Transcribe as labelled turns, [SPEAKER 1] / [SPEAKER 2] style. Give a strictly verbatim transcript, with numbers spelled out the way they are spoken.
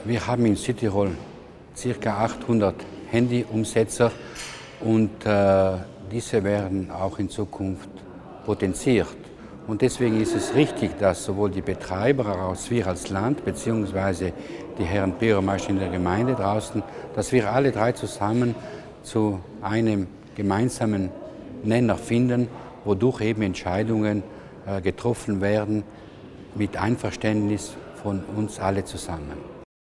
[SPEAKER 1] Wir haben in Südtirol ca. achthundert Handyumsetzer und äh, diese werden auch in Zukunft potenziert. Und deswegen ist es richtig, dass sowohl die Betreiber als wir als Land bzw. die Herren Bürgermeister in der Gemeinde draußen, dass wir alle drei zusammen zu einem gemeinsamen Nenner finden, wodurch eben Entscheidungen äh, getroffen werden mit Einverständnis von uns alle zusammen.